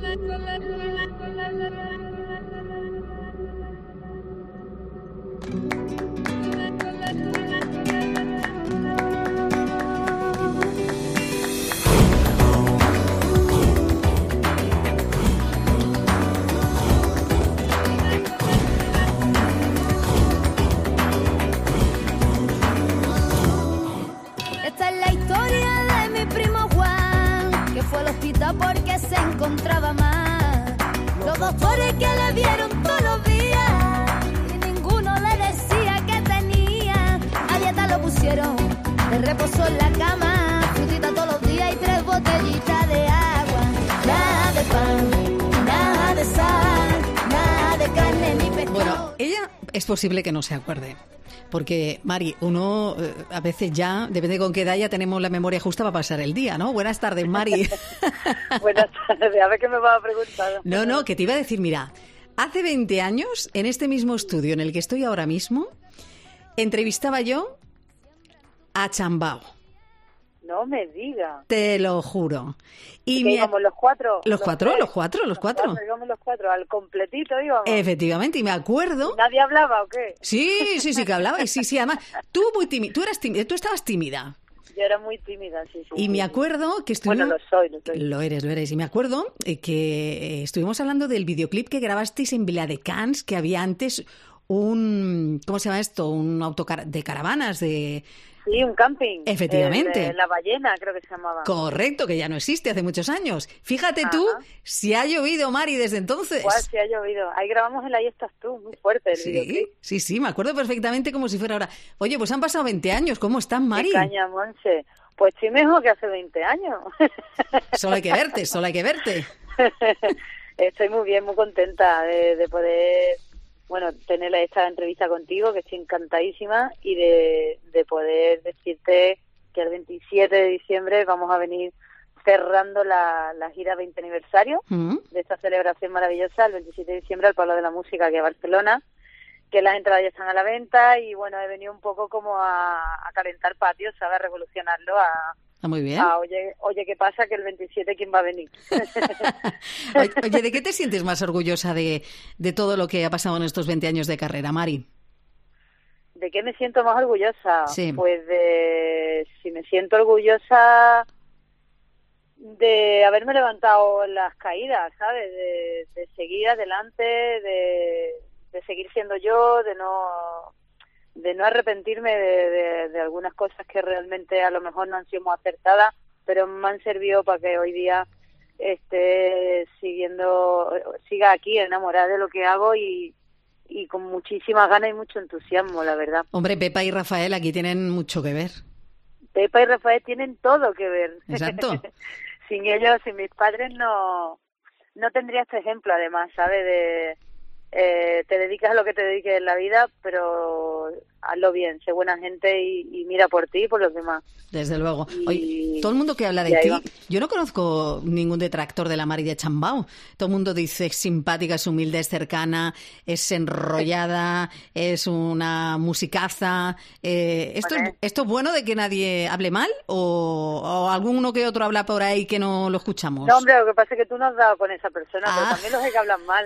Esta es la historia de mi primo Juan, que fue al hospital porque se encontraba mal. Los doctores que le vieron todos los días y ninguno le decía que tenía. A dieta lo pusieron, le reposó en la cama, frutita todos los días y 3 botellitas de agua. Nada de pan, nada de sal, nada de carne ni pescado. Bueno, ella es posible que no se acuerde. Porque, Mari, uno a veces ya, depende con qué edad, ya tenemos la memoria justa para pasar el día, ¿no? Buenas tardes, Mari. Buenas tardes, a ver qué me vas a preguntar. No, que te iba a decir, mira, hace 20 años, en este mismo estudio en el que estoy ahora mismo, entrevistaba yo a Chambao. No me digas. Te lo juro. Y íbamos los cuatro. Los cuatro. Íbamos los 4, al completito íbamos. Efectivamente, y me acuerdo. ¿Nadie hablaba o qué? Sí, que hablaba. Y sí, además, tú muy tímida, tú estabas tímida. Yo era muy tímida, sí. Y me acuerdo que estuvimos... Bueno, lo soy. Lo eres. Y me acuerdo que estuvimos hablando del videoclip que grabasteis en Viladecans, que había antes un... ¿Cómo se llama esto? Un autocar de caravanas, de... Sí, un camping. Efectivamente. La Ballena, creo que se llamaba. Correcto, que ya no existe hace muchos años. Fíjate tú si ha llovido, Mari, desde entonces. ¿Cuál si ha llovido? Ahí grabamos el Ahí estás tú, muy fuerte el videoclip. Sí, me acuerdo perfectamente como si fuera ahora. Oye, pues han pasado 20 años, ¿cómo estás, Mari? Qué caña, Monse. Pues estoy mejor que hace 20 años. Solo hay que verte. Estoy muy bien, muy contenta de poder... Bueno, tener esta entrevista contigo, que estoy encantadísima, y de poder decirte que el 27 de diciembre vamos a venir cerrando la gira 20 aniversario de esta celebración maravillosa, el 27 de diciembre al Palo de la Música, aquí a Barcelona, que las entradas ya están a la venta, y bueno, he venido un poco como a calentar patios, ¿sabes? A revolucionarlo, muy bien. Oye, ¿qué pasa? Que el 27, ¿quién va a venir? Oye, ¿de qué te sientes más orgullosa de todo lo que ha pasado en estos 20 años de carrera, Mari? ¿De qué me siento más orgullosa? Sí. Pues si me siento orgullosa de haberme levantado en las caídas, ¿sabes? De seguir adelante, de seguir siendo yo, de no arrepentirme de algunas cosas que realmente a lo mejor no han sido muy acertadas, pero me han servido para que hoy día siga aquí enamorada de lo que hago y con muchísimas ganas y mucho entusiasmo, la verdad. Hombre, Pepa y Rafael aquí tienen mucho que ver. Pepa y Rafael tienen todo que ver. Exacto. Sin ellos, sin mis padres, no tendría este ejemplo, además, ¿sabes? Te dedicas a lo que te dediques en la vida, pero hazlo bien, sé buena gente y mira por ti y por los demás. Desde luego. Oye, todo el mundo que habla de ti, yo no conozco ningún detractor de la Mari de Chambao. Todo el mundo dice es simpática, es humilde, es cercana, es enrollada, es una musicaza. ¿Esto es bueno de que nadie hable mal o alguno que otro habla por ahí que no lo escuchamos? No, hombre, lo que pasa es que tú no has dado con esa persona, pero también los hay que hablan mal.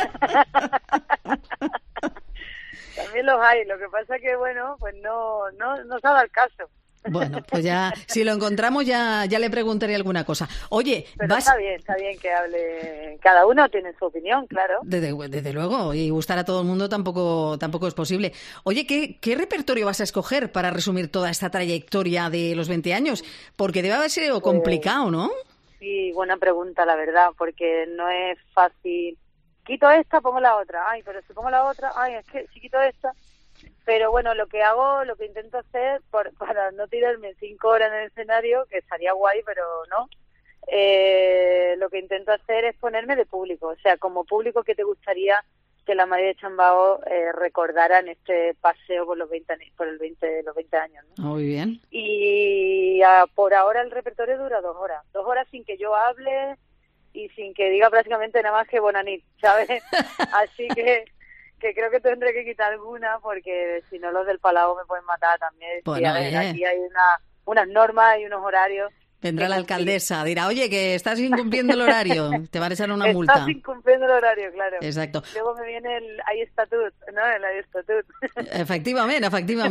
También los hay, lo que pasa que bueno, pues no se ha dado el caso. Bueno, pues ya, si lo encontramos ya le preguntaré alguna cosa. Oye, pero está bien que hable, cada uno tiene su opinión, claro. Desde luego, y gustar a todo el mundo tampoco es posible. Oye, ¿qué repertorio vas a escoger para resumir toda esta trayectoria de los 20 años? Porque debe haber sido complicado, ¿no? Sí, buena pregunta, la verdad, porque no es fácil. Quito esta, pongo la otra. Ay, pero si pongo la otra, ay, es que si quito esta. Pero bueno, lo que intento hacer, para no tirarme 5 horas en el escenario, que estaría guay, pero no, lo que intento hacer es ponerme de público. O sea, como público, ¿qué te gustaría que la Mari de Chambao recordara en este paseo por los 20 años, ¿no? Muy bien. Y por ahora el repertorio dura 2 horas. 2 horas sin que yo hable y sin que diga prácticamente nada más que bonanit, ¿sabes? Así que creo que tendré que quitar alguna porque si no los del Palau me pueden matar también. Bueno, aquí hay unas normas y unos horarios Vendrá la alcaldesa, dirá, oye, que estás incumpliendo el horario, te van a echar una multa. Estás incumpliendo el horario, claro. Exacto. Luego me viene el estatut, ¿no? El estatut. Efectivamente.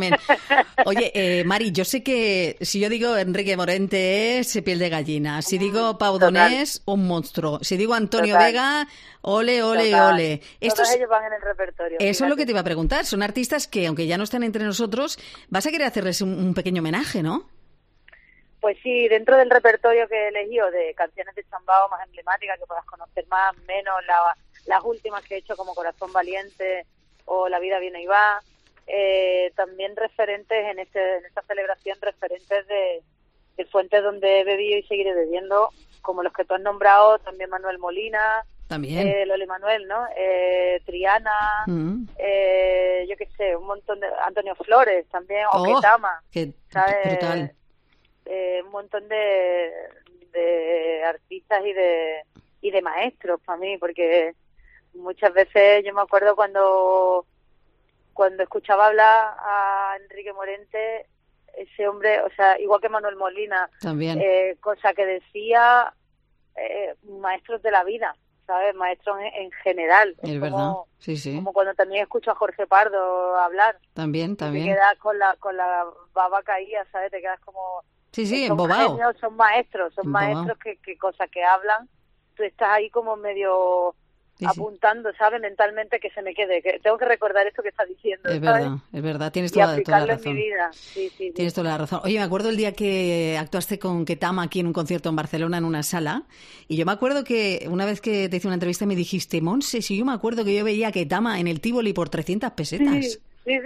Oye, Mari, yo sé que si yo digo Enrique Morente es piel de gallina, si digo Pau Donés, un monstruo, si digo Antonio Vega, ole. Todos ellos van en el repertorio. Eso es lo que te iba a preguntar, son artistas que, aunque ya no están entre nosotros, vas a querer hacerles un pequeño homenaje, ¿no? Pues sí, dentro del repertorio que he elegido de canciones de Chambao más emblemáticas que puedas conocer más, menos las últimas que he hecho como Corazón Valiente o La Vida Viene y Va, también referentes en esta celebración, referentes de fuentes donde he bebido y seguiré bebiendo, como los que tú has nombrado, también Manuel Molina, también Loli Manuel, ¿no? Triana, yo qué sé, un montón de Antonio Flores también, o Ketama, ¿sabes? Brutal. Un montón de artistas y de maestros para mí, porque muchas veces yo me acuerdo cuando escuchaba hablar a Enrique Morente, ese hombre, o sea, igual que Manuel Molina, también cosa que decía, maestros de la vida, ¿sabes? Maestros en general. Es verdad, sí. Como cuando también escucho a Jorge Pardo hablar. También. Te quedas con la baba caída, ¿sabes? Te quedas como... Sí, embobado. Genios, son maestros que cosas que hablan, tú estás ahí como medio apuntando, ¿sabes? Mentalmente que se me quede, que tengo que recordar esto que estás diciendo, ¿sabes? Es verdad, tienes toda la razón. En mi vida. Sí. Tienes toda la razón. Oye, me acuerdo el día que actuaste con Ketama aquí en un concierto en Barcelona en una sala, y yo me acuerdo que una vez que te hice una entrevista me dijiste, Monse, si yo me acuerdo que yo veía a Ketama en el Tívoli por 300 pesetas. Sí.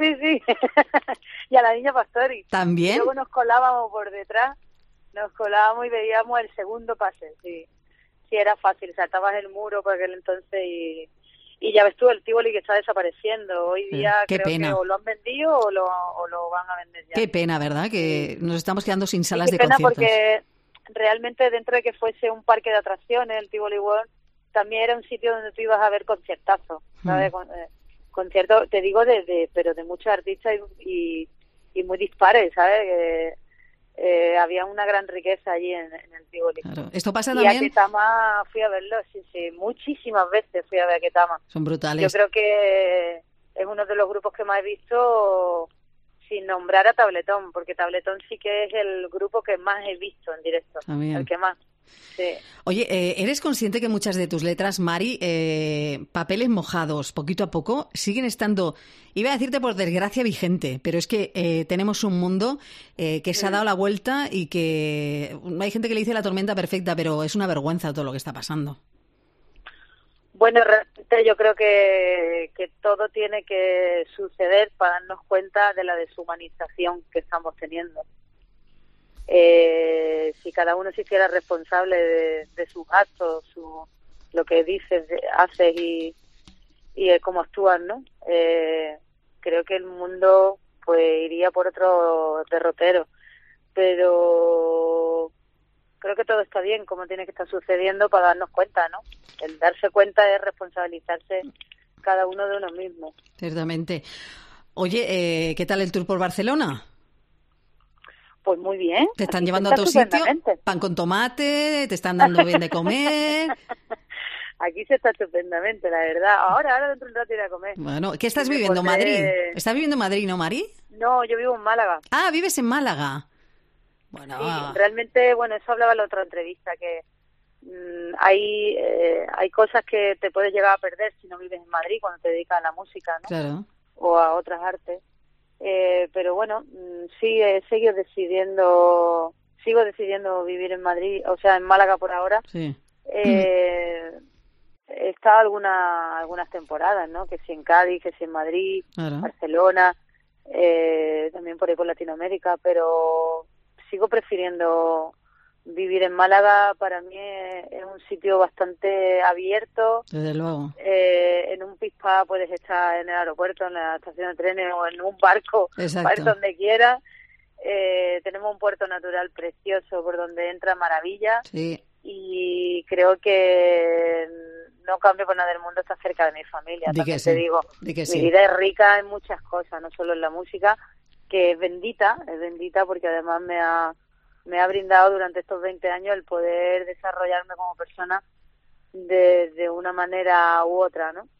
Y a la Niña Pastori. ¿También? Y luego nos colábamos por detrás, y veíamos el segundo pase, sí. Sí, era fácil, saltabas el muro por aquel entonces y ya ves tú el Tívoli que está desapareciendo. Hoy día creo que o lo han vendido o lo van a vender ya. Qué pena, ¿verdad? Que nos estamos quedando sin salas de conciertos. Qué pena porque realmente dentro de que fuese un parque de atracciones, el Tivoli World, también era un sitio donde tú ibas a ver conciertazos, ¿sabes? Conciertos, te digo, pero de muchos artistas y muy dispares, ¿sabes? Había una gran riqueza allí en el Tivoli. Claro. Esto pasa también. Y a Ketama fui a verlo, sí, muchísimas veces fui a ver a Ketama. Son brutales. Yo creo que es uno de los grupos que más he visto sin nombrar a Tabletón, porque Tabletón sí que es el grupo que más he visto en directo, también. El que más. Sí. Oye, ¿eres consciente que muchas de tus letras, Mari, papeles mojados, poquito a poco, siguen estando, iba a decirte por desgracia, vigente, pero es que tenemos un mundo que se ha dado la vuelta y que hay gente que le dice la tormenta perfecta, pero es una vergüenza todo lo que está pasando. Bueno, realmente yo creo que todo tiene que suceder para darnos cuenta de la deshumanización que estamos teniendo. Si cada uno se hiciera responsable de sus actos, lo que dices, haces y cómo actúas, ¿no? Creo que el mundo pues iría por otro derrotero, pero creo que todo está bien como tiene que estar sucediendo para darnos cuenta, ¿no? El darse cuenta es responsabilizarse cada uno de uno mismo. Ciertamente. Oye, ¿qué tal el tour por Barcelona? Pues muy bien. ¿Te están llevando a otro sitio? ¿Pan con tomate? ¿Te están dando bien de comer? Aquí se está estupendamente, la verdad. Ahora dentro de un rato iré a comer. Bueno, ¿qué estás viviendo? ¿Madrid? ¿Estás viviendo en Madrid, no, Mari? No, yo vivo en Málaga. Ah, ¿vives en Málaga? Bueno, sí, realmente, eso hablaba en la otra entrevista, que hay cosas que te puedes llegar a perder si no vives en Madrid cuando te dedicas a la música, ¿no? Claro. O a otras artes. Pero bueno, sí, sigo decidiendo vivir en Madrid, o sea, en Málaga por ahora. Sí. He estado algunas temporadas, ¿no? Que si en Cádiz, que si en Madrid, claro. Barcelona, también por ahí por Latinoamérica, pero sigo prefiriendo vivir en Málaga. Para mí es un sitio bastante abierto. Desde luego. En un pispa puedes estar en el aeropuerto, en la estación de trenes o en un barco, para ir donde quieras. Tenemos un puerto natural precioso por donde entra maravilla. Sí. Y creo que no cambio por nada del mundo estar cerca de mi familia. También te digo, mi vida es rica en muchas cosas, no solo en la música, que es bendita porque además me me ha brindado durante estos 20 años el poder desarrollarme como persona de una manera u otra, ¿no?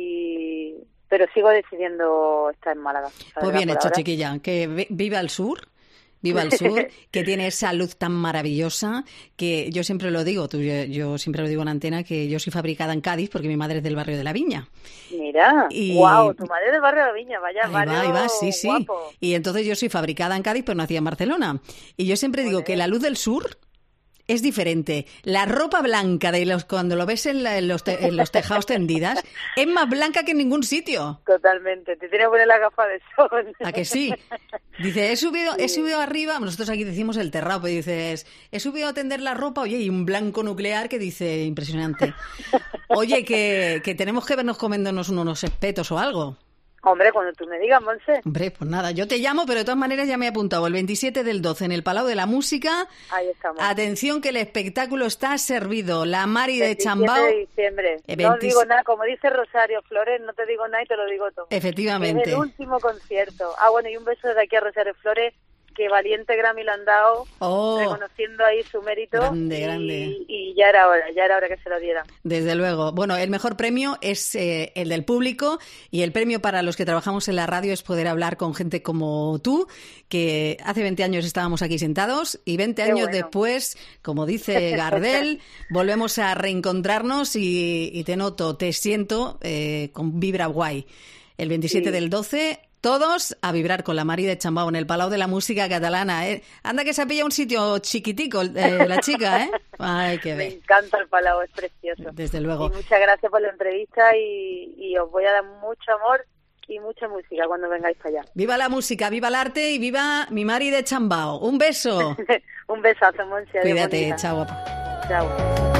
Pero sigo decidiendo estar en Málaga. Pues bien hecho, chiquilla, que viva el sur. Viva el sur, que tiene esa luz tan maravillosa, que yo siempre lo digo, yo siempre lo digo en antena, que yo soy fabricada en Cádiz porque mi madre es del barrio de La Viña. Mira, wow, tu madre es del barrio de La Viña, vaya barrio ahí va, sí, guapo. Sí. Y entonces yo soy fabricada en Cádiz, pero nací en Barcelona. Y yo siempre digo que la luz del sur es diferente. La ropa blanca cuando lo ves en los tejados tendidas es más blanca que en ningún sitio. Totalmente. Te tienes que poner la gafa de sol. ¿A que sí? Dice, he subido arriba, nosotros aquí decimos el terrado, pero dices, he subido a tender la ropa, oye, y un blanco nuclear que dice, impresionante. Oye, que tenemos que vernos comiéndonos unos espetos o algo. Hombre, cuando tú me digas, Monse. Hombre, pues nada, yo te llamo, pero de todas maneras ya me he apuntado el 27 del 12 en el Palau de la Música. Ahí estamos. Atención que el espectáculo está servido. La Mari de Chambao. 27 de diciembre. No digo nada, como dice Rosario Flores, no te digo nada y te lo digo todo. Efectivamente. Es el último concierto. Bueno, y un beso desde aquí a Rosario Flores, que valiente Grammy le han dado, reconociendo ahí su mérito. Grande. Y ya era hora que se lo dieran. Desde luego. Bueno, el mejor premio es el del público, y el premio para los que trabajamos en la radio es poder hablar con gente como tú, que hace 20 años estábamos aquí sentados y 20 años después, como dice Gardel, volvemos a reencontrarnos y te noto, te siento con vibra guay. El 27 del 12... Todos a vibrar con la Mari de Chambao en el Palau de la Música Catalana, ¿eh? Anda que se ha pillado un sitio chiquitico la chica, ¿eh? Ay, qué Me encanta el Palau, es precioso. Desde luego. Y muchas gracias por la entrevista y os voy a dar mucho amor y mucha música cuando vengáis para allá. Viva la música, viva el arte y viva mi Mari de Chambao. Un beso. Un besazo, Monse. Cuídate, chao. Chao.